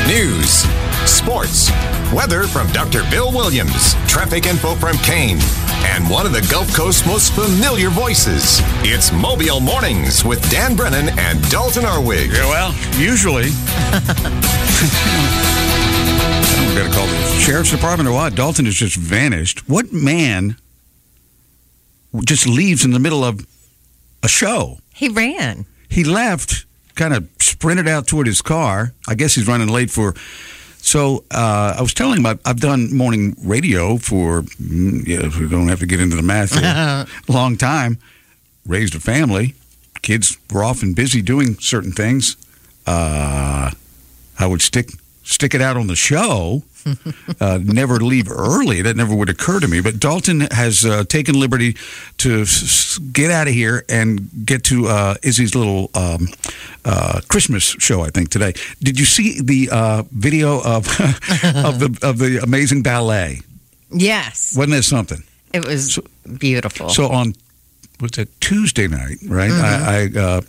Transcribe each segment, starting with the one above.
News, sports, weather from Dr. Bill Williams, traffic info from Kane, and one of the Gulf Coast's most familiar voices. It's Mobile Mornings with Dan Brennan and Dalton Arwig. Yeah, well, usually... We've got to call the sheriff's department or what? Dalton has just vanished. What man just leaves in the middle of a show? He ran. He left, kind of sprinted out toward his car. I guess he's running late for... So I was telling him I've done morning radio for, we don't have to get into the math here, a long time. Raised a family. Kids were often busy doing certain things. I would stick it out on the show, never leave early. That never would occur to me. But Dalton has taken liberty to get out of here and get to Izzy's little Christmas show, I think, today. Did you see the video of the amazing ballet? Yes. Wasn't that something? It was beautiful. So on, what's that, Tuesday night, right? Mm-hmm.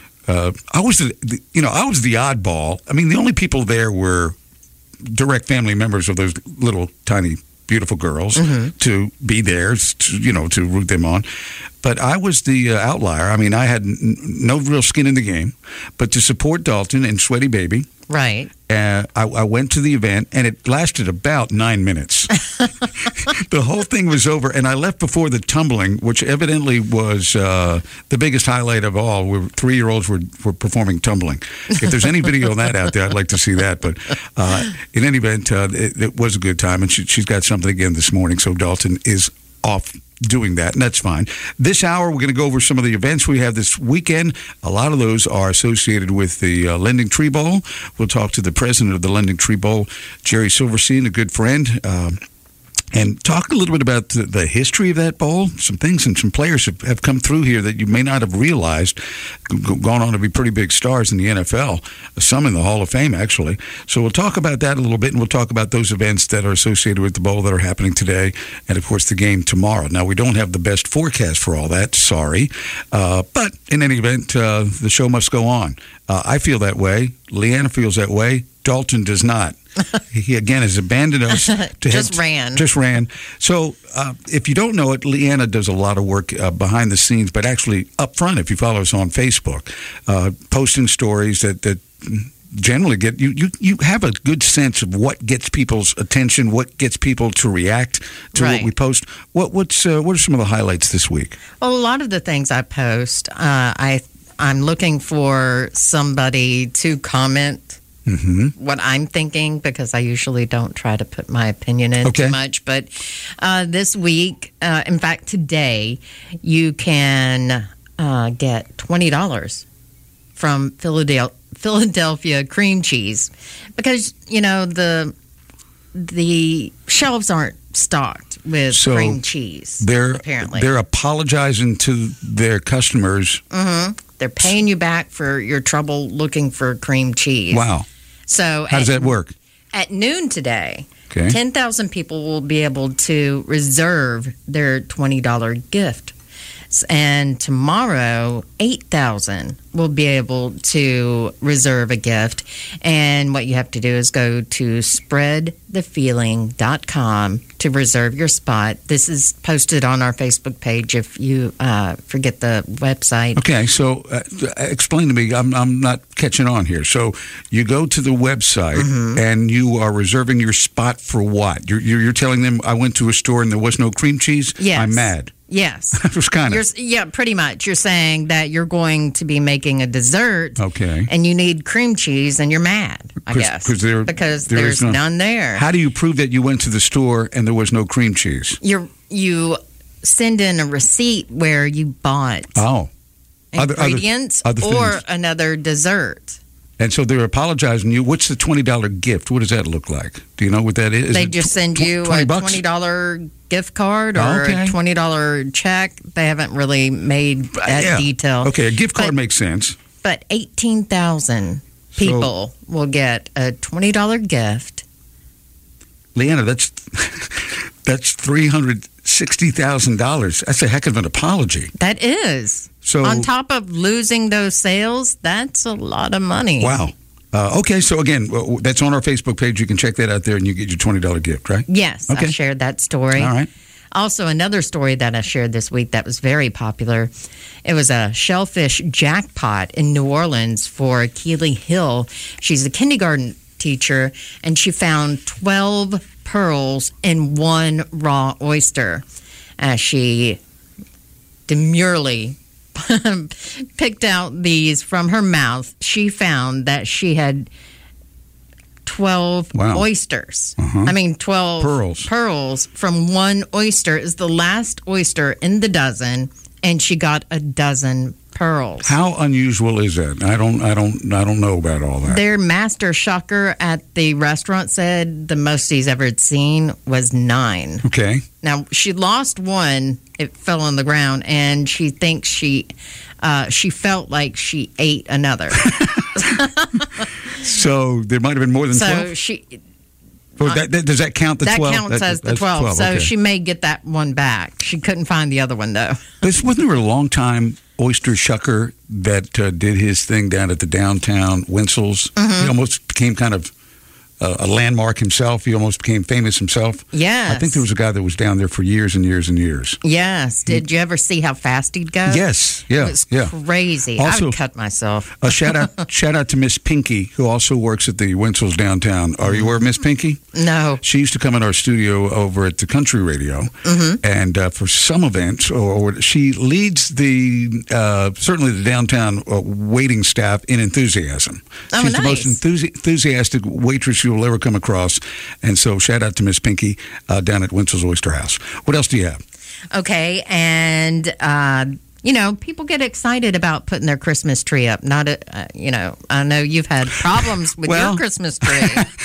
I was I was the oddball. I mean, the only people there were direct family members of those little tiny beautiful girls to be there, to root them on. But I was the outlier. I mean, I had no real skin in the game, but to support Dalton and Sweaty Baby. Right. I went to the event, and it lasted about 9 minutes. The whole thing was over, and I left before the tumbling, which evidently was the biggest highlight of all. 3-year-olds were performing tumbling. If there's any video of that out there, I'd like to see that. But in any event, it was a good time, and she's got something again this morning, so Dalton is off doing that, and that's fine. This hour, we're going to go over some of the events we have this weekend. A lot of those are associated with the Lending Tree Bowl. We'll talk to the president of the Lending Tree Bowl, Jerry Silverstein, a good friend, and talk a little bit about the history of that bowl. Some things and some players have come through here that you may not have realized, gone on to be pretty big stars in the NFL, some in the Hall of Fame, actually. So we'll talk about that a little bit, and we'll talk about those events that are associated with the bowl that are happening today, and, of course, the game tomorrow. Now, we don't have the best forecast for all that, sorry. But in any event, the show must go on. I feel that way. Leanna feels that way. Dalton does not. He, again, has abandoned us. Just ran. So if you don't know it, Leanna does a lot of work behind the scenes, but actually up front, if you follow us on Facebook, posting stories that generally get you have a good sense of what gets people's attention, what gets people to react to what we post. What are some of the highlights this week? Well, a lot of the things I post, I'm looking for somebody to comment what I'm thinking, because I usually don't try to put my opinion in too much. But this week, in fact, today, you can get $20 from Philadelphia cream cheese, because the shelves aren't stocked with cream cheese. Apparently, they're apologizing to their customers. They're paying you back for your trouble looking for cream cheese. Wow. So how does that work? At noon today, 10,000 people will be able to reserve their $20 gift. And tomorrow, 8,000 will be able to reserve a gift. And what you have to do is go to spreadthefeeling.com to reserve your spot. This is posted on our Facebook page if you forget the website. Okay, so explain to me. I'm not catching on here. So you go to the website and you are reserving your spot for what? You're telling them, I went to a store and there was no cream cheese? Yes. I'm mad. Yes. It was kind of. Yeah, pretty much. You're saying that you're going to be making a dessert. Okay. And you need cream cheese and you're mad, I guess. Because there's none there. How do you prove that you went to the store and there was no cream cheese? You send in a receipt where you bought ingredients or another dessert. And so they're apologizing to you. What's the $20 gift? What does that look like? Do you know what that is? They just send you a $20 gift card or a $20 check. They haven't really made that detail. Okay, a gift card makes sense. But 18,000 people will get a $20 gift. Leanna, that's $360,000. That's a heck of an apology. That is. So on top of losing those sales, that's a lot of money. Wow. Okay, so again, that's on our Facebook page. You can check that out there, and you get your $20 gift, right? Yes, Okay. I shared that story. All right. Also, another story that I shared this week that was very popular. It was a shellfish jackpot in New Orleans for Keely Hill. She's a kindergarten teacher, and she found 12 pearls in one raw oyster. As she demurely picked out these from her mouth, she found that she had 12 oysters. I mean, 12 pearls from one oyster is the last oyster in the dozen, and she got a dozen pearls. How unusual is that? I don't know about all that. Their master shucker at the restaurant said the most he's ever seen was 9. Okay. Now, she lost one. It fell on the ground, and she thinks she felt like she ate another. So there might have been more than 12? So she... does that count the 12? That counts as the 12. So okay. she may get that one back. She couldn't find the other one, though. Wasn't there a long-time oyster shucker that did his thing down at the downtown Winsel's? Mm-hmm. He almost became kind of a landmark himself. He almost became famous himself. Yes. I think there was a guy that was down there for years and years and years. Yes. Did you ever see how fast he'd go? Yes. Yeah. It was crazy. Also, I would cut myself. A shout out to Miss Pinky, who also works at the Winsel's downtown. Are you aware of Miss Pinky? No. She used to come in our studio over at the Country Radio, and for some events, or she leads certainly the downtown waiting staff in enthusiasm. Oh, She's nice. the most enthusiastic waitress you'll ever come across, and so shout out to Miss Pinky down at Winsel's Oyster House. What else do you have? Okay, and people get excited about putting their Christmas tree up. I know you've had problems with your Christmas tree.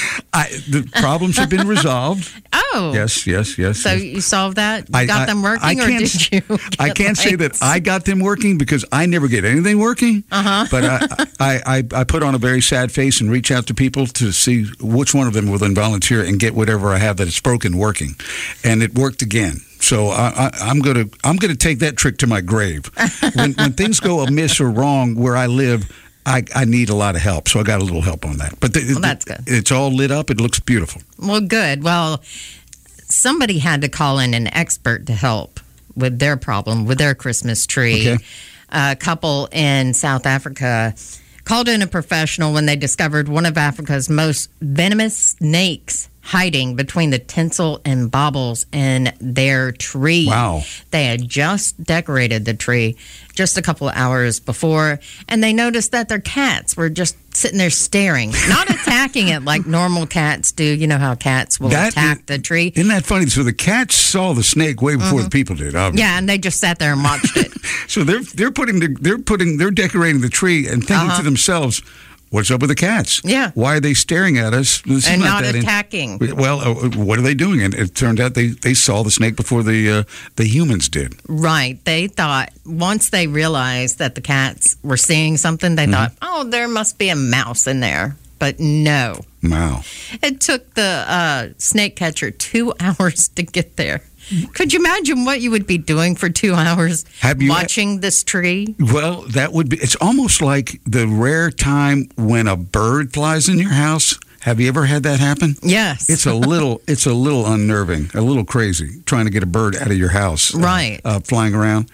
The problems have been resolved. Oh. Yes. So you solved that? You got them working, or did you? I can't say that I got them working because I never get anything working. But I put on a very sad face and reach out to people to see which one of them will then volunteer and get whatever I have that is broken working. And it worked again. So I'm gonna take that trick to my grave. When things go amiss or wrong where I live, I need a lot of help. So I got a little help on that. But that's good. It's all lit up. It looks beautiful. Well, good. Well, somebody had to call in an expert to help with their problem with their Christmas tree. Okay. A couple in South Africa called in a professional when they discovered one of Africa's most venomous snakes hiding between the tinsel and baubles in their tree. Wow. They had just decorated the tree just a couple of hours before, and they noticed that their cats were just sitting there staring, not attacking it like normal cats do. You know how cats will attack the tree. Isn't that funny? So the cats saw the snake way before the people did, obviously. Yeah, and they just sat there and watched it. So they're decorating the tree and thinking to themselves, what's up with the cats? Yeah. Why are they staring at us? And not attacking. Well, what are they doing? And it turned out they saw the snake before the humans did. Right. They thought, once they realized that the cats were seeing something, they thought, oh, there must be a mouse in there. But no. Wow. It took the snake catcher 2 hours to get there. Could you imagine what you would be doing for 2 hours watching this tree? Well, that would be, it's almost like the rare time when a bird flies in your house. Have you ever had that happen? Yes. It's a little unnerving, a little crazy, trying to get a bird out of your house. Right. Flying around.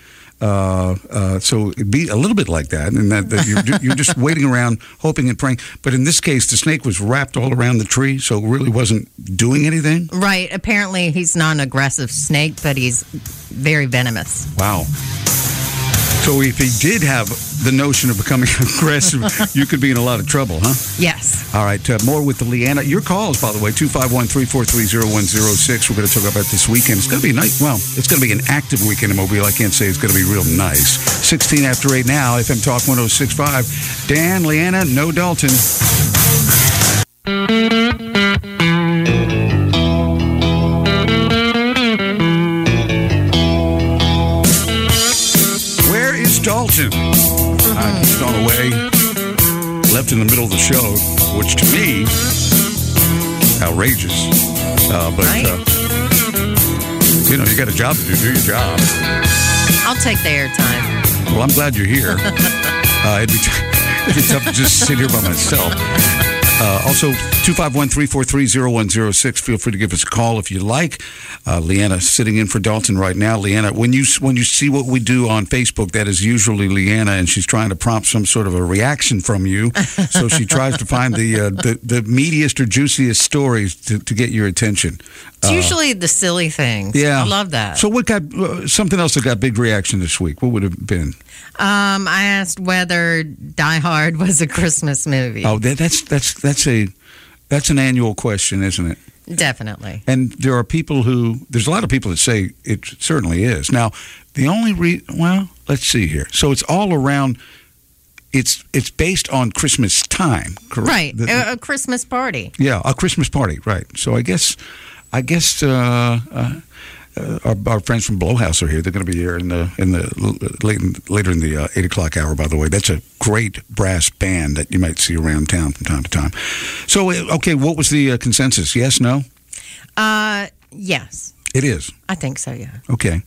So it'd be a little bit like that, and that you're just waiting around, hoping and praying. But in this case, the snake was wrapped all around the tree, so it really wasn't doing anything. Right. Apparently, he's not an aggressive snake, but he's very venomous. Wow. So if he did have the notion of becoming aggressive, you could be in a lot of trouble, huh? Yes. All right, more with the Leanna. Your calls, by the way, 251-343-0106. We're going to talk about this weekend. It's going to be nice. Well, it's going to be an active weekend in Mobile. I can't say it's going to be real nice. 16 after 8 now, FM Talk 106.5. Dan, Leanna, no Dalton. Dalton. He's gone away, left in the middle of the show, which to me, outrageous. You got a job to do your job. I'll take the airtime. Well, I'm glad you're here. It'd be tough to just sit here by myself. Also, 251-343-0106. Feel free to give us a call if you like. Leanna sitting in for Dalton right now. Leanna, when you see what we do on Facebook, that is usually Leanna, and she's trying to prompt some sort of a reaction from you. So she tries to find the meatiest or juiciest stories to get your attention. It's usually the silly things. Yeah. I love that. So what got something else that got big reaction this week? What would it have been? I asked whether Die Hard was a Christmas movie. Oh, that's an annual question, isn't it? Definitely. And there's a lot of people that say it certainly is. Now, the only let's see here. So it's all around. It's based on Christmas time, correct? Right, a Christmas party. Yeah, a Christmas party, right? So I guess our friends from Blowhouse are here. They're going to be here later in the 8 o'clock hour. By the way, that's a great brass band that you might see around town from time to time. So, okay, what was the consensus? Yes, no? Yes. It is. I think so. Yeah. Okay.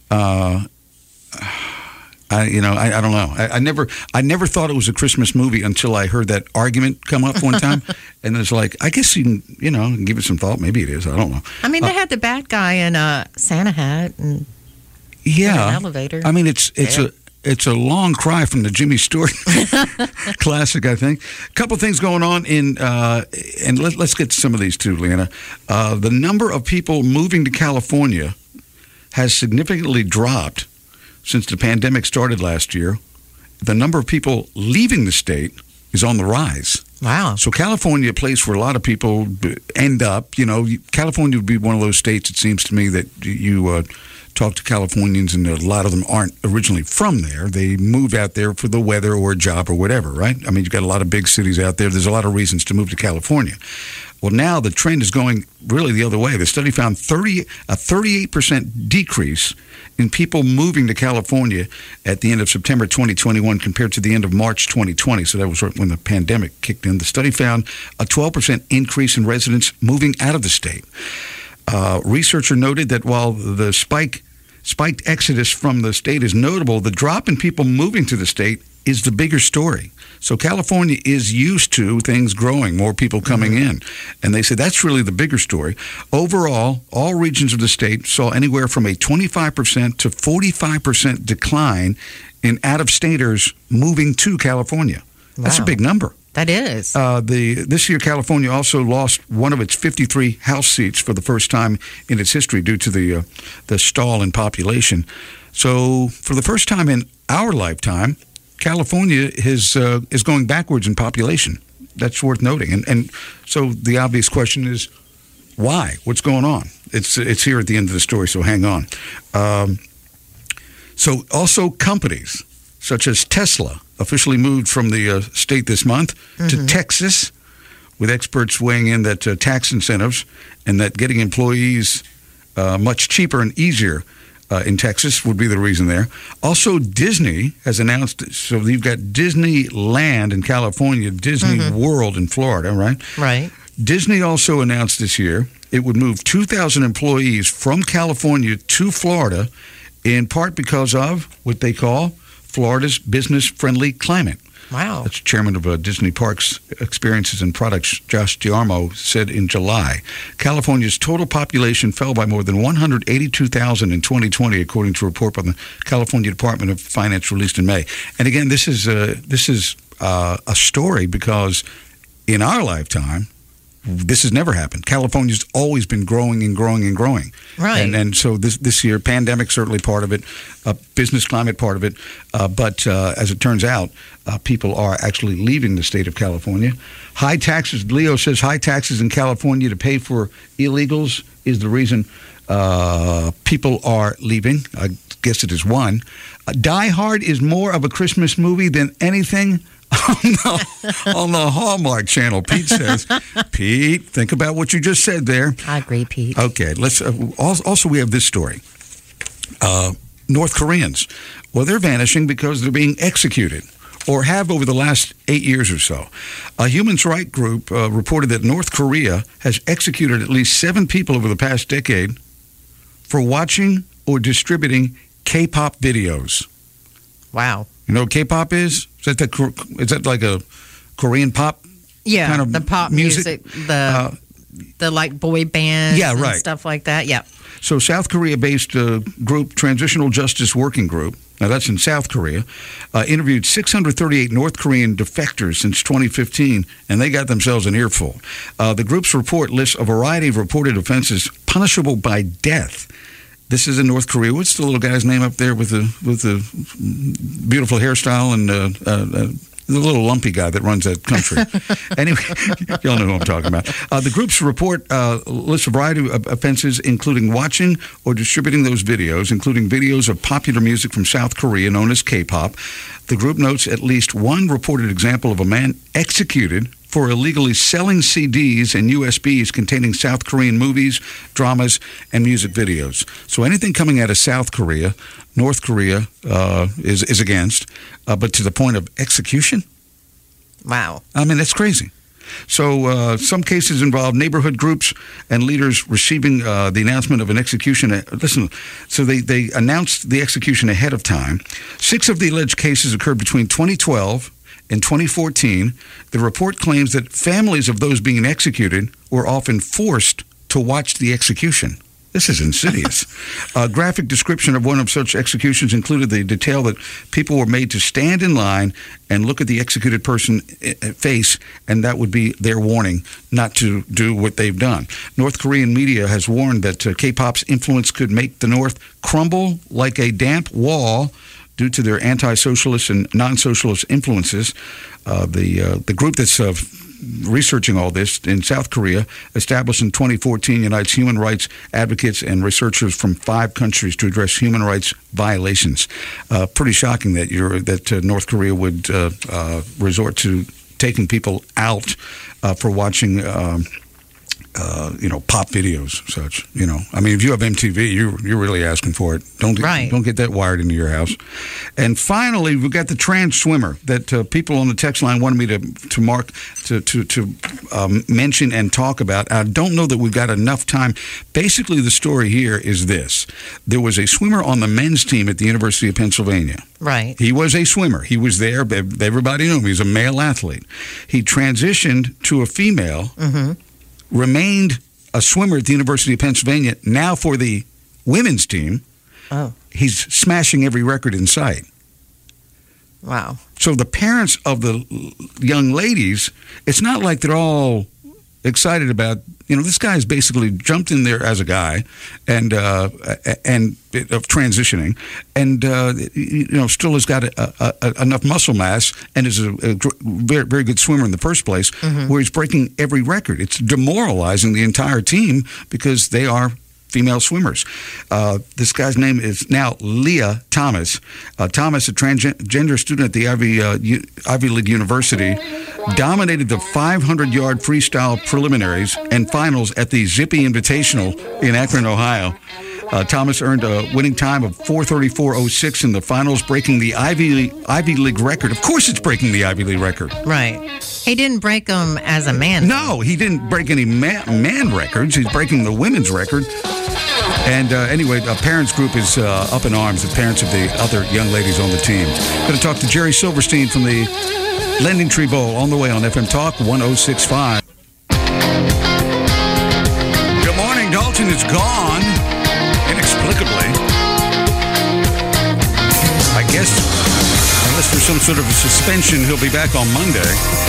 I don't know. I never thought it was a Christmas movie until I heard that argument come up one time, and it's like, I guess you can give it some thought. Maybe it is. I don't know. I mean, they had the bad guy in a Santa hat and an elevator. I mean, it's a long cry from the Jimmy Stewart classic, I think. A couple things going on and let's get to some of these too, Leanna. The number of people moving to California has significantly dropped since the pandemic started last year. The number of people leaving the state is on the rise. Wow. So California, a place where a lot of people end up, California would be one of those states, it seems to me, that you talk to Californians and a lot of them aren't originally from there. They move out there for the weather or a job or whatever, right? I mean, you've got a lot of big cities out there. There's a lot of reasons to move to California. Well, now the trend is going really the other way. The study found a 38% decrease in people moving to California at the end of September 2021 compared to the end of March 2020. So that was when the pandemic kicked in. The study found a 12% increase in residents moving out of the state. Researcher noted that while the spiked exodus from the state is notable, the drop in people moving to the state is the bigger story. So California is used to things growing, more people coming in. And they said that's really the bigger story. Overall, all regions of the state saw anywhere from a 25% to 45% decline in out-of-staters moving to California. Wow. That's a big number. That is. This year, California also lost one of its 53 House seats for the first time in its history due to the stall in population. So for the first time in our lifetime, California is going backwards in population. That's worth noting. And so the obvious question is, why? What's going on? It's here at the end of the story, so hang on. So also companies such as Tesla officially moved from the state this month to Texas, with experts weighing in that tax incentives and that getting employees much cheaper and easier in Texas would be the reason there. Also, Disney has announced, so you've got Disneyland in California, Disney World in Florida, right? Right. Disney also announced this year it would move 2,000 employees from California to Florida, in part because of what they call Florida's business-friendly climate. Wow. That's chairman of Disney Parks Experiences and Products, Josh D'Armo, said in July. California's total population fell by more than 182,000 in 2020, according to a report by the California Department of Finance released in May. And again, this is a story because in our lifetime, this has never happened. California's always been growing and growing and growing. Right. And so this year, pandemic certainly part of it, business climate part of it. But as it turns out, people are actually leaving the state of California. High taxes, Leo says, high taxes in California to pay for illegals is the reason people are leaving. I guess it is one. Die Hard is more of a Christmas movie than anything on the Hallmark Channel, Pete says. Pete, think about what you just said there. I agree, Pete. Okay, let's. Also, we have this story. North Koreans, well, they're vanishing because they're being executed, or have over the last 8 years or so. A human rights group reported that North Korea has executed at least 7 people over the past decade for watching or distributing K-pop videos. Wow. You know what K-pop is? Is that like a Korean pop kind of the pop music, the like boy bands, and stuff like that. Yeah. So South Korea-based group Transitional Justice Working Group, now that's in South Korea, interviewed 638 North Korean defectors since 2015, and they got themselves an earful. The group's report lists a variety of reported offenses punishable by death. This is in North Korea. What's the little guy's name up there with the beautiful hairstyle and the little lumpy guy that runs that country? Anyway, y'all know who I'm talking about. The group's report lists a variety of offenses, including watching or distributing those videos, including videos of popular music from South Korea known as K-pop. The group notes at least one reported example of a man executed for illegally selling CDs and USBs containing South Korean movies, dramas, and music videos. So anything coming out of South Korea, North Korea is against, but to the point of execution? Wow. I mean, that's crazy. So some cases involve neighborhood groups and leaders receiving the announcement of an execution. Listen, so they announced the execution ahead of time. 6 of the alleged cases occurred between 2012 and 2014. The report claims that families of those being executed were often forced to watch the execution. This is insidious. A graphic description of one of such executions included the detail that people were made to stand in line and look at the executed person's face, and that would be their warning not to do what they've done. North Korean media has warned that K-pop's influence could make the North crumble like a damp wall due to their anti-socialist and non-socialist influences. The group that's researching all this in South Korea, established in 2014, unites human rights advocates and researchers from 5 countries to address human rights violations. Pretty shocking that North Korea would resort to taking people out for watching pop videos, such. I mean, if you have MTV, you're really asking for it. Don't get that wired into your house. And finally, we've got the trans swimmer that people on the text line wanted me to mention and talk about. I don't know that we've got enough time. Basically, the story here is this: there was a swimmer on the men's team at the University of Pennsylvania. Right. He was a swimmer. He was there. Everybody knew him. He was a male athlete. He transitioned to a female. Mm-hmm. Remained a swimmer at the University of Pennsylvania. Now for the women's team, he's smashing every record in sight. Wow. So the parents of the young ladies, it's not like they're all excited about, this guy's basically jumped in there as a guy and of transitioning and, still has got enough muscle mass and is a very, very good swimmer in the first place, where he's breaking every record. It's demoralizing the entire team because they are female swimmers. This guy's name is now Leah Thomas. Thomas, a transgender student at the Ivy League University, dominated the 500-yard freestyle preliminaries and finals at the Zippy Invitational in Akron, Ohio. Thomas earned a winning time of 4:34.06 in the finals, breaking the Ivy League record. Of course it's breaking the Ivy League record. Right. He didn't break them as a man. No, he didn't break any man records. He's breaking the women's record. And anyway, a parents group is up in arms, the parents of the other young ladies on the team. Going to talk to Jerry Silverstein from the Lending Tree Bowl on the way on FM Talk 106.5. Good morning. Dalton is gone, inexplicably. I guess, unless there's some sort of a suspension, he'll be back on Monday.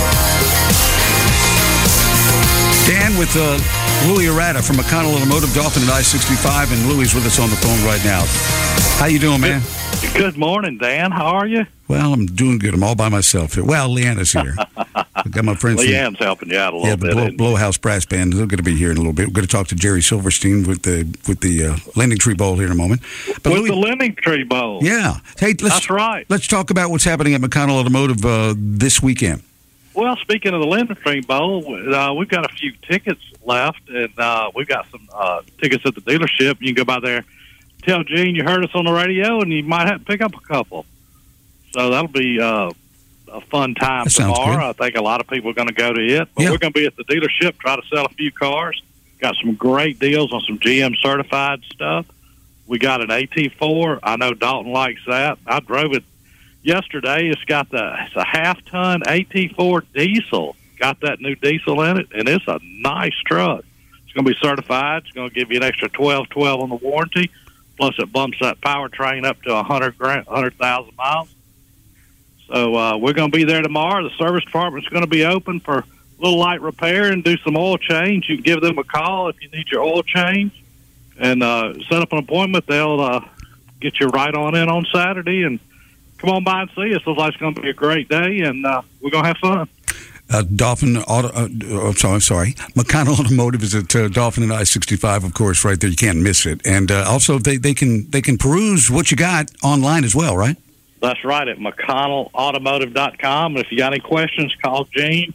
Dan with Louis Arata from McConnell Automotive, Dolphin at I-65, and Louis is with us on the phone right now. How you doing, man? Good morning, Dan. How are you? Well, I'm doing good. I'm all by myself here. Well, Leanna's here. I've got my friends. Leanne's helping you out a little bit. Yeah, the Blowhouse Brass Band. They're going to be here in a little bit. We're going to talk to Jerry Silverstein with the Lending Tree Bowl here in a moment. But Louis, the Lending Tree Bowl. Yeah. Hey, that's right. Let's talk about what's happening at McConnell Automotive this weekend. Well, speaking of the Lending Tree Bowl, we've got a few tickets left, and we've got some tickets at the dealership. You can go by there, tell Gene you heard us on the radio, and you might have to pick up a couple. So that'll be a fun time tomorrow. I think a lot of people are going to go to it. But we're going to be at the dealership, try to sell a few cars. Got some great deals on some GM certified stuff. We got an AT4. I know Dalton likes that. I drove it yesterday. It's a half-ton AT4 diesel. got that new diesel in it, and it's a nice truck. It's going to be certified. It's going to give you an extra 12 on the warranty. Plus, it bumps that powertrain up to 100,000 miles. So we're going to be there tomorrow. The service department's going to be open for a little light repair and do some oil change. You can give them a call if you need your oil change and set up an appointment. They'll get you right on in on Saturday and come on by and see us. Looks like it's going to be a great day, and we're going to have fun. Dolphin Auto, McConnell Automotive is at Dolphin and I-65, of course, right there. You can't miss it. And also, they can peruse what you got online as well, right? That's right, at McConnellAutomotive.com. And if you got any questions, call Gene,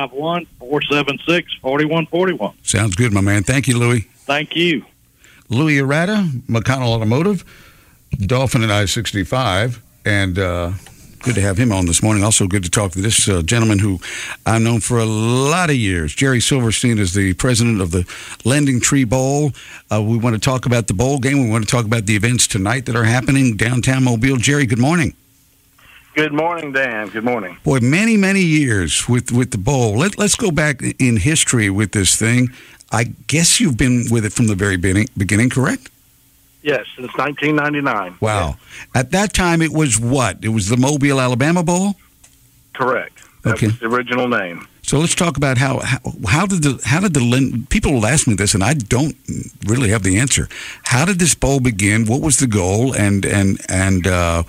251-476-4141. Sounds good, my man. Thank you, Louie. Thank you. Louie Arata, McConnell Automotive, Dolphin and I-65, and good to have him on this morning. Also good to talk to this gentleman who I've known for a lot of years. Jerry Silverstein is the president of the Lending Tree Bowl. We want to talk about the bowl game. We want to talk about the events tonight that are happening downtown Mobile. Jerry, good morning. Good morning, Dan. Good morning. Boy, many, many years with the bowl. Let's go back in history with this thing. I guess you've been with it from the very beginning, correct? Yes, since 1999. Wow. Yes. At that time, it was what? It was the Mobile, Alabama Bowl? Correct. That Okay. was the original name. So let's talk about how did the people will ask me this, and I don't really have the answer. How did this bowl begin? What was the goal? And how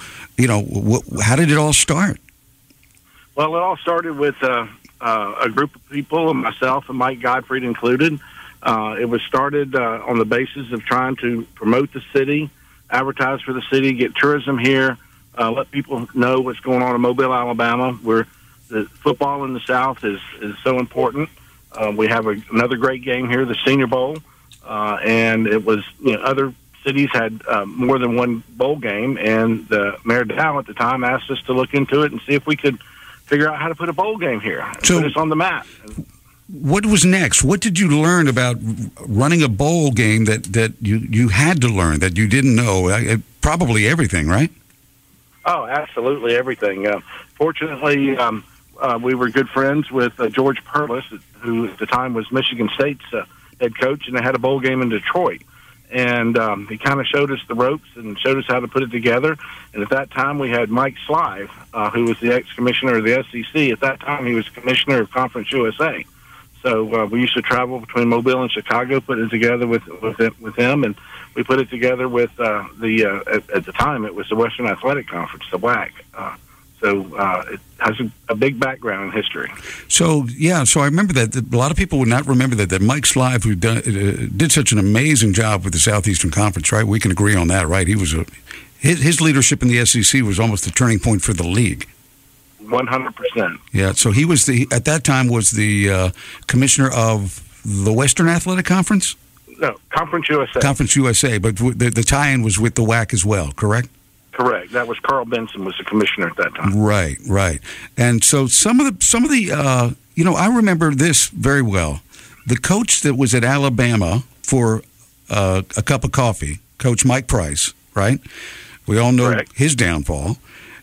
did it all start? Well, it all started with a group of people, and myself and Mike Gottfried included. It was started on the basis of trying to promote the city, advertise for the city, get tourism here, let people know what's going on in Mobile, Alabama, where the football in the South is so important. We have another great game here, the Senior Bowl, and it was other cities had more than one bowl game, and the Mayor Dow at the time asked us to look into it and see if we could figure out how to put a bowl game here and put us on the map. What was next? What did you learn about running a bowl game that you had to learn, that you didn't know? Probably everything, right? Oh, absolutely everything. Fortunately, we were good friends with George Perlis, who at the time was Michigan State's head coach, and they had a bowl game in Detroit. And he kind of showed us the ropes and showed us how to put it together. And at that time, we had Mike Slive, who was the ex-commissioner of the SEC. At that time, he was commissioner of Conference USA. So we used to travel between Mobile and Chicago, put it together with him, and we put it together with at the time it was the Western Athletic Conference, the WAC. So it has a big background in history. So I remember that. A lot of people would not remember that Mike Slive, who did such an amazing job with the Southeastern Conference, right? We can agree on that, right? He was his leadership in the SEC was almost the turning point for the league. 100%. Yeah, so he was at that time was the commissioner of the Western Athletic Conference? No, Conference USA. Conference USA, but the tie-in was with the WAC as well, correct? Correct. That was Carl Benson was the commissioner at that time. Right. And so some of the I remember this very well. The coach that was at Alabama for a cup of coffee, Coach Mike Price, right? We all know Correct. His downfall.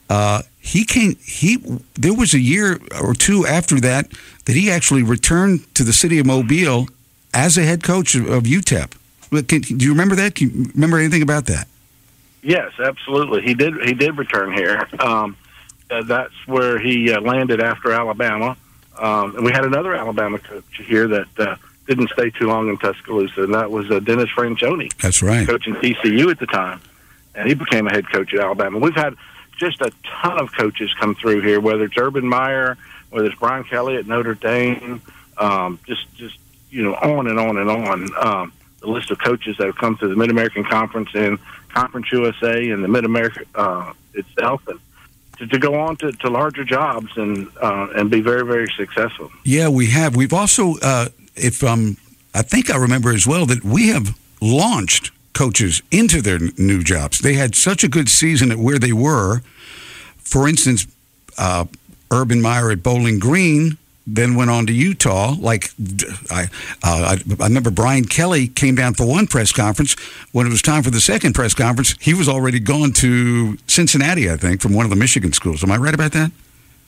There was a year or two after that he actually returned to the city of Mobile as a head coach of UTEP. Do you remember that? Can you remember anything about that? Yes, absolutely. He did return here. That's where he landed after Alabama. And we had another Alabama coach here that didn't stay too long in Tuscaloosa, and that was Dennis Franchione. That's right. Coaching TCU at the time. And he became a head coach at Alabama. We've had just a ton of coaches come through here, whether it's Urban Meyer, whether it's Brian Kelly at Notre Dame, just on and on and on. The list of coaches that have come through the Mid-American Conference and Conference USA and the Mid-America itself, and to go on to larger jobs and be very, very successful. Yeah, we have. We've also, I think I remember as well that we have launched coaches into their new jobs. They had such a good season at where they were. For instance, Urban Meyer at Bowling Green, then went on to Utah. Like I remember Brian Kelly came down for one press conference. When it was time for the second press conference, he was already gone to Cincinnati, I think, from one of the Michigan schools. Am I right about that?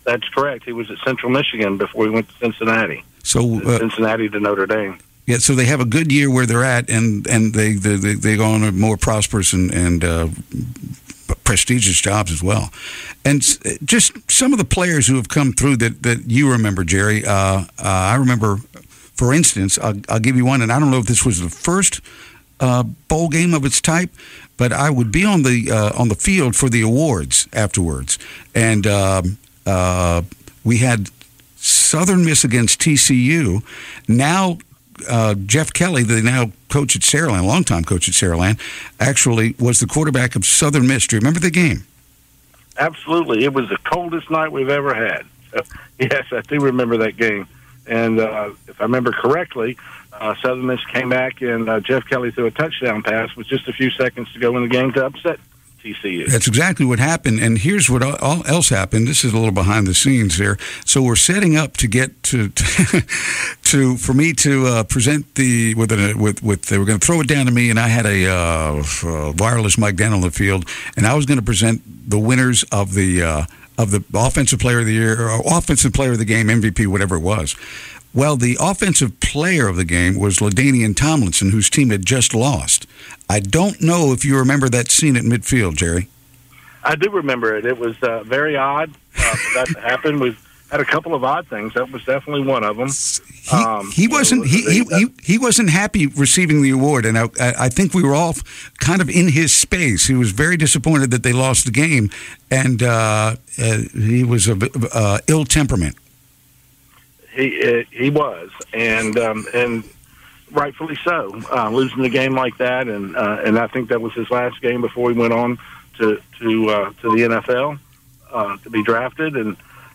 That's correct. He was at Central Michigan before he went to Cincinnati. So Cincinnati to Notre Dame. Yeah, so they have a good year where they're at, and they go on to more prosperous and prestigious jobs as well. And just some of the players who have come through that you remember, Jerry. I remember, for instance, I'll give you one, and I don't know if this was the first bowl game of its type, but I would be on the field for the awards afterwards, and we had Southern Miss against TCU. Now, Jeff Kelly, the now coach at Saraland, longtime coach at Saraland, actually was the quarterback of Southern Miss. Do you remember the game? Absolutely. It was the coldest night we've ever had. So, yes, I do remember that game. And if I remember correctly, Southern Miss came back and Jeff Kelly threw a touchdown pass with just a few seconds to go in the game to upset TCU. That's exactly what happened. And here's what else happened. This is a little behind the scenes here. So we're setting up to get to for me to present they were going to throw it down to me, and I had a wireless mic down on the field, and I was going to present the winners of the offensive player of the year, or offensive player of the game, MVP, whatever it was. Well, the offensive player of the game was LaDainian Tomlinson, whose team had just lost. I don't know if you remember that scene at midfield, Jerry. I do remember it. It was very odd for that to happen. We've had a couple of odd things. That was definitely one of them. He wasn't happy receiving the award, and I think we were all kind of in his space. He was very disappointed that they lost the game, and he was of ill temperament. He was, and rightfully so, losing the game like that, and I think that was his last game before he went on to the NFL to be drafted, and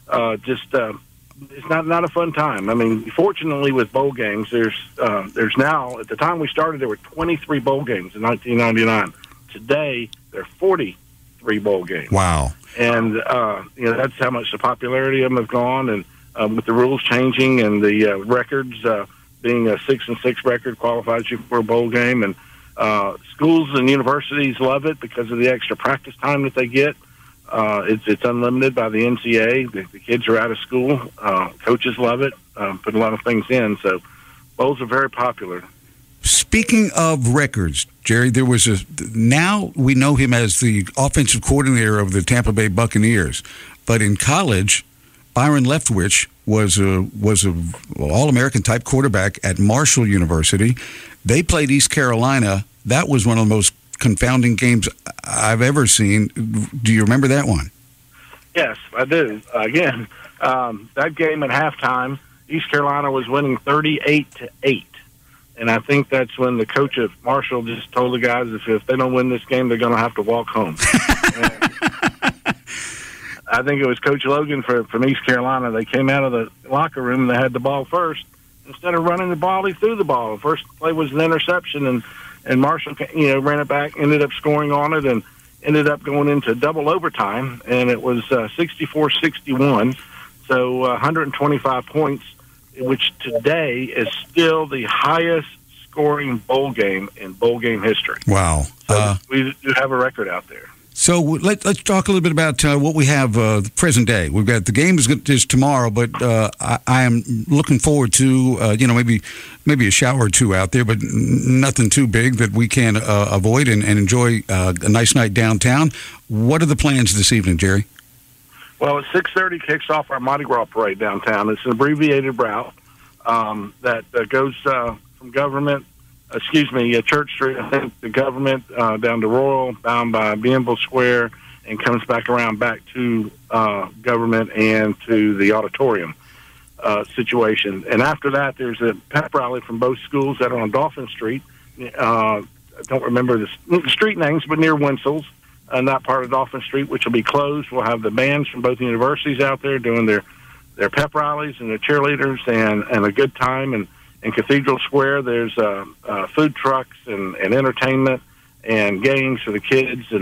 it's not a fun time. I mean, fortunately with bowl games, there's now, at the time we started, there were 23 bowl games in 1999. Today there are 43 bowl games. Wow! And that's how much the popularity of them have gone, and with the rules changing and the records being a 6-6 record qualifies you for a bowl game, and schools and universities love it because of the extra practice time that they get. It's unlimited by the NCAA. The kids are out of school. Coaches love it. Put a lot of things in, so bowls are very popular. Speaking of records, Jerry, now we know him as the offensive coordinator of the Tampa Bay Buccaneers, but in college, Byron Leftwich was a All-American type quarterback at Marshall University. They played East Carolina. That was one of the most confounding games I've ever seen. Do you remember that one? Yes, I do. Again, that game at halftime, East Carolina was winning 38-8. And I think that's when the coach of Marshall just told the guys if they don't win this game, they're going to have to walk home. I think it was Coach Logan from East Carolina. They came out of the locker room and they had the ball first. Instead of running the ball, he threw the ball. First play was an interception, and Marshall, ran it back, ended up scoring on it, and ended up going into double overtime, and it was 64-61, so 125 points, which today is still the highest scoring bowl game in bowl game history. Wow. So we do have a record out there. So let's talk a little bit about what we have the present day. We've got the game is tomorrow, but I am looking forward to maybe a shower or two out there, but nothing too big that we can avoid and enjoy a nice night downtown. What are the plans this evening, Jerry? Well, at 6:30 kicks off our Mardi Gras parade downtown. It's an abbreviated route that goes from Church Street, I think, the Government, down to Royal, bound by Bienville Square, and comes back around back to Government and to the auditorium situation. And after that, there's a pep rally from both schools that are on Dolphin Street. I don't remember the street names, but near Winsel's, not part of Dolphin Street, which will be closed. We'll have the bands from both universities out there doing their pep rallies and their cheerleaders and a good time. And in Cathedral Square, there's food trucks and entertainment and games for the kids. And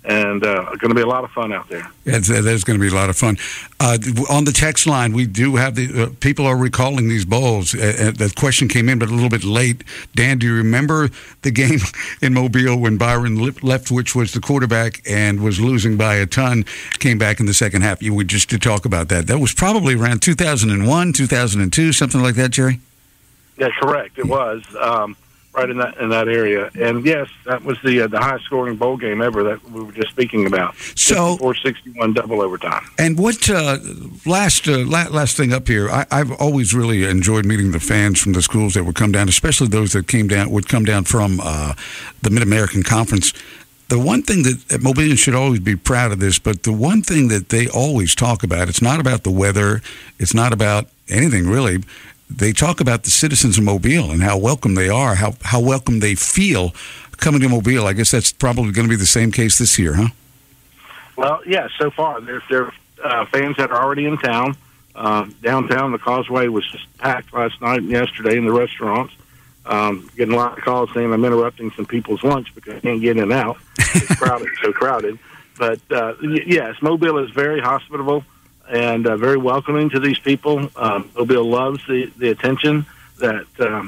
and going to be a lot of fun out there. There's going to be a lot of fun. On the text line, we do have the people are recalling these bowls. The question came in, but a little bit late. Dan, do you remember the game in Mobile when Byron Leftwich was the quarterback and was losing by a ton, came back in the second half? You would just to talk about that. That was probably around 2001, 2002, something like that, Jerry? Yeah, correct. It was. Right in that area, and yes, that was the highest scoring bowl game ever that we were just speaking about. So 64-61 double overtime. And what last thing up here? I've always really enjoyed meeting the fans from the schools that would come down, especially those that would come down from the Mid American Conference. The one thing that Mobilians should always be proud of this, but the one thing that they always talk about, it's not about the weather, it's not about anything really. They talk about the citizens of Mobile and how welcome they are, how welcome they feel coming to Mobile. I guess that's probably going to be the same case this year, huh? Well, yeah, so far. There are fans that are already in town. Downtown, the Causeway was just packed last night and yesterday in the restaurants. Getting a lot of calls saying I'm interrupting some people's lunch because I can't get in and out. It's crowded, so crowded. But, yes, Mobile is very hospitable and very welcoming to these people. Mobile loves the attention that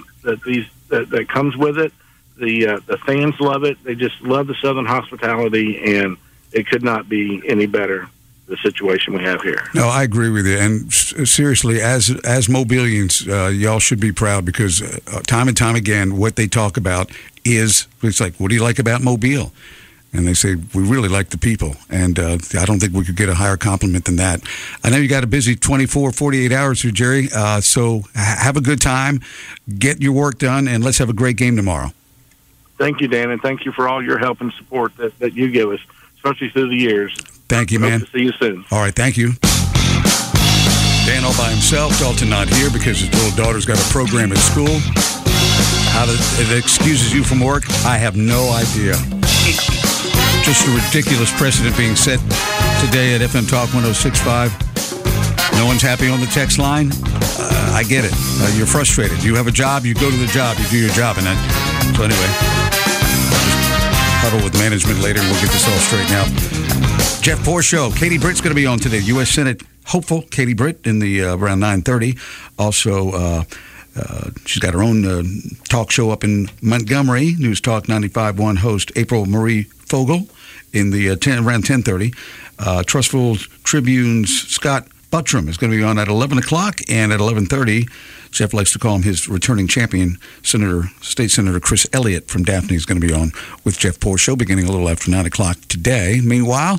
comes with it. The fans love it. They just love the Southern hospitality, and it could not be any better, the situation we have here. No, I agree with you. And seriously, as Mobilians, y'all should be proud because time and time again, what they talk about is, it's like, what do you like about Mobile? And they say, we really like the people. And I don't think we could get a higher compliment than that. I know you got a busy 24, 48 hours here, Jerry. So have a good time, get your work done, and let's have a great game tomorrow. Thank you, Dan, and thank you for all your help and support that you give us, especially through the years. Thank you, man. Hope to see you soon. All right, thank you. Dan all by himself. Dalton not here because his little daughter's got a program at school. How it excuses you from work, I have no idea. Just a ridiculous precedent being set today at FM Talk 106.5. No one's happy on the text line. I get it. You're frustrated. You have a job, you go to the job, you do your job. And so anyway, just huddle with management later and we'll get this all straightened out. Jeff Poor Show. Katie Britt's going to be on today. U.S. Senate hopeful Katie Britt in the around 9:30. Also, she's got her own talk show up in Montgomery. News Talk 95.1 host April Marie Fogel in the around 10:30. Trussville Tribune's Scott Buttram is going to be on at 11 o'clock, and at 11:30, Jeff likes to call him his returning champion, State Senator Chris Elliott from Daphne is going to be on with Jeff Poor Show beginning a little after 9 o'clock today. Meanwhile,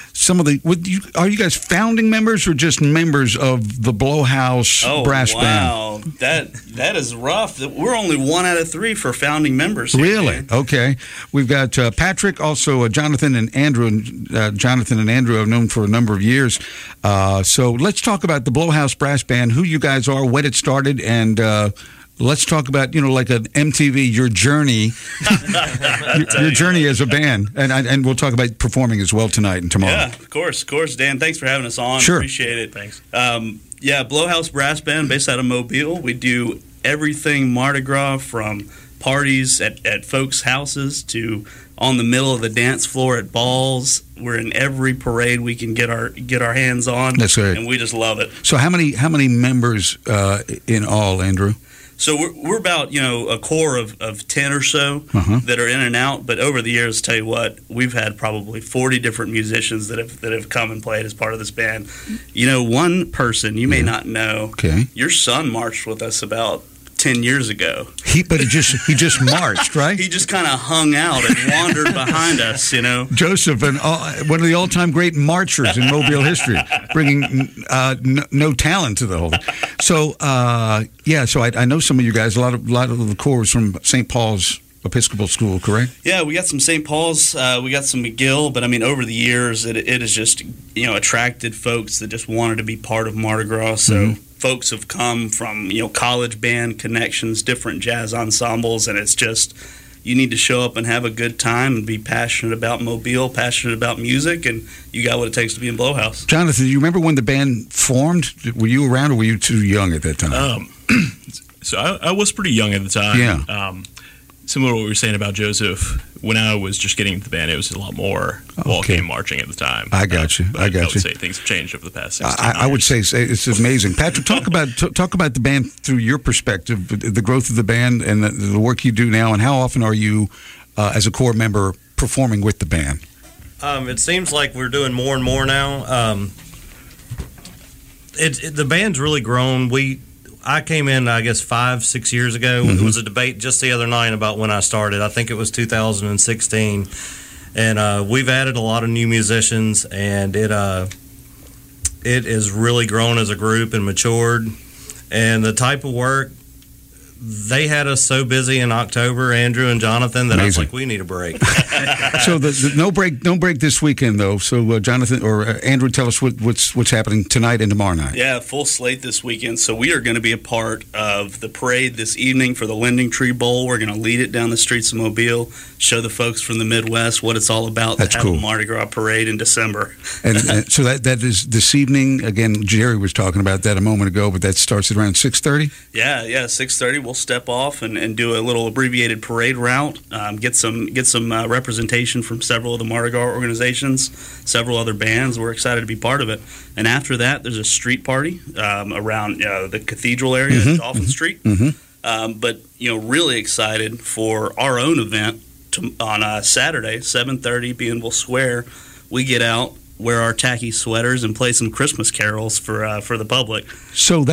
are you guys founding members or just members of the Blowhouse Brass Band? Wow, that is rough. We're only 1 out of 3 for founding members. Really? Man. Okay. We've got Patrick, also Jonathan and Andrew. Jonathan and Andrew I've known for a number of years. So let's talk about the Blowhouse Brass Band, who you guys are, when it started, and let's talk about, like an MTV, your journey, your journey as a band. And we'll talk about performing as well tonight and tomorrow. Yeah, of course. Dan, thanks for having us on. Sure. Appreciate it. Thanks. Blowhouse Brass Band based out of Mobile. We do everything Mardi Gras, from parties at folks' houses to on the middle of the dance floor at balls. We're in every parade we can get our hands on. That's right. And we just love it. So how many members in all, Andrew? So we're about, a core of 10 or so that are in and out. But over the years, tell you what, we've had probably 40 different musicians that have come and played as part of this band. One person you may not know. Okay. Your son marched with us about 10 years ago. He just marched, right? He just kind of hung out and wandered behind us, Joseph, one of the all-time great marchers in Mobile history, bringing no talent to the whole thing. So, so I know some of you guys. A lot of the core is from St. Paul's Episcopal School, correct? Yeah, we got some St. Paul's, we got some McGill, but over the years, it has just attracted folks that just wanted to be part of Mardi Gras. So folks have come from college band connections, different jazz ensembles, and it's just you need to show up and have a good time and be passionate about Mobile, passionate about music, and you got what it takes to be in Blowhouse. Jonathan, do you remember when the band formed? Were you around, or were you too young at that time? So I was pretty young at the time. Yeah. similar to what we were saying about Joseph. When I was just getting into the band, it was a lot more wall game marching at the time. I got you. I would say things have changed over the past 16 years. I would say it's amazing. Patrick, talk about the band through your perspective, the growth of the band and the work you do now, and how often are you, as a core member, performing with the band? It seems like we're doing more and more now. The band's really grown. I came in, I guess, 5-6 years ago. There was a debate just the other night about when I started. I think it was 2016. And we've added a lot of new musicians, and it has really grown as a group and matured. And the type of work, they had us so busy in October, Andrew and Jonathan, that I was like, we need a break. So no break this weekend, though. So Jonathan or Andrew, tell us what's happening tonight and tomorrow night. Yeah, full slate this weekend. So we are going to be a part of the parade this evening for the Lending Tree Bowl. We're going to lead it down the streets of Mobile, show the folks from the Midwest what it's all about. That's have cool. A Mardi Gras parade in December. and so that is this evening. Again, Jerry was talking about that a moment ago, but that starts at around 6:30. Yeah, 6:30. We'll step off and do a little abbreviated parade route. Get some representation from several of the Mardi Gras organizations, several other bands. We're excited to be part of it. And after that, there's a street party around the Cathedral area, Dolphin Street. But really excited for our own event on Saturday, 7:30, Bienville Square. We get out, wear our tacky sweaters, and play some Christmas carols for the public. So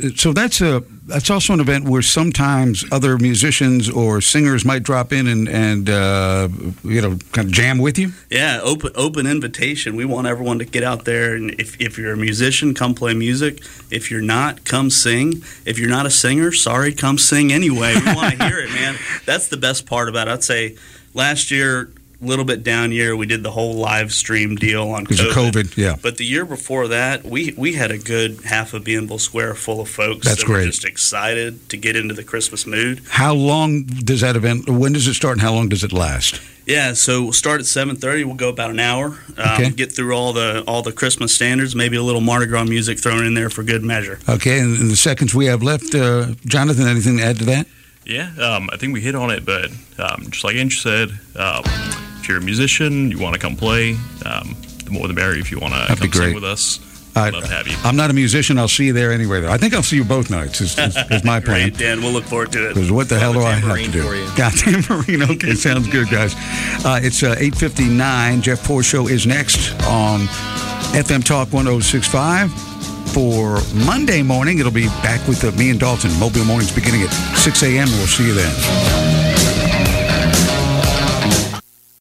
that's also an event where sometimes other musicians or singers might drop in and kind of jam with you. Yeah, open invitation. We want everyone to get out there, and if you're a musician, come play music. If you're not, come sing. If you're not a singer, sorry, come sing anyway. We want to hear it, man. That's the best part about it. I'd say last year, a little bit down year, we did the whole live stream deal on COVID. Yeah. But the year before that, we had a good half of Bienville Square full of folks that were just excited to get into the Christmas mood. How long does that event, when does it start and how long does it last? Yeah, so we'll start at 7:30. We'll go about an hour. Get through all the Christmas standards, maybe a little Mardi Gras music thrown in there for good measure. Okay, and in the seconds we have left, Jonathan, anything to add to that? Yeah, I think we hit on it, but just like Andrew said, if you're a musician, you want to come play, the more the merrier. If you want to come sing with us, I'd love to have you. I'm not a musician. I'll see you there anyway, though. I think I'll see you both nights is my plan. Great, Dan. We'll look forward to it. Because what the hell do I have to do? Got tambourine. Okay, sounds good, guys. It's 8:59. Jeff Poor Show is next on FM Talk 106.5. For Monday morning, it'll be back with me and Dalton. Mobile Mornings beginning at 6 a.m. We'll see you then.